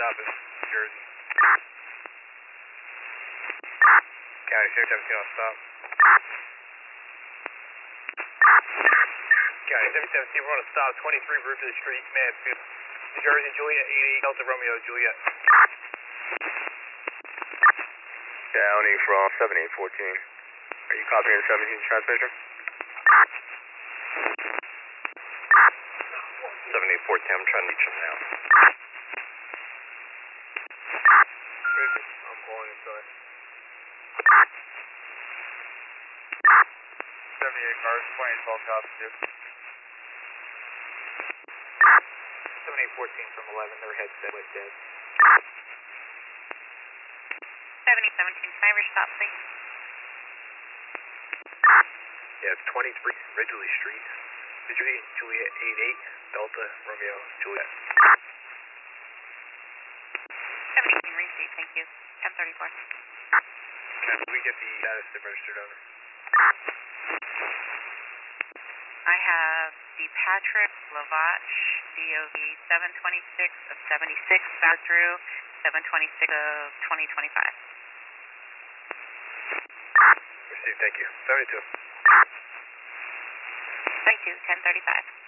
stop in Jersey. County 617 on stop. County 717, we're on a stop, 23 Brooklyn Street, Mansfield. New Jersey, Juliet 88, Delta Romeo, Juliet. County from 7814. Are you copying the 17 transmission? 7814, I'm trying to reach him now. I'm calling inside. 78 cars, 2012 cops, too. 7814 from 11, their headset was dead. 7017, can I restop, please? Yeah, it's 23 Ridgely Street. Ridgely, Juliet 88, Delta Romeo, Juliet. 718, receipt, thank you. 1034. Can we get the status of registered owner? I have the Patrick Lavach, DOV 726 of 76, bound through 726 of 2025. Received, thank you. 72. Thank you, 1035.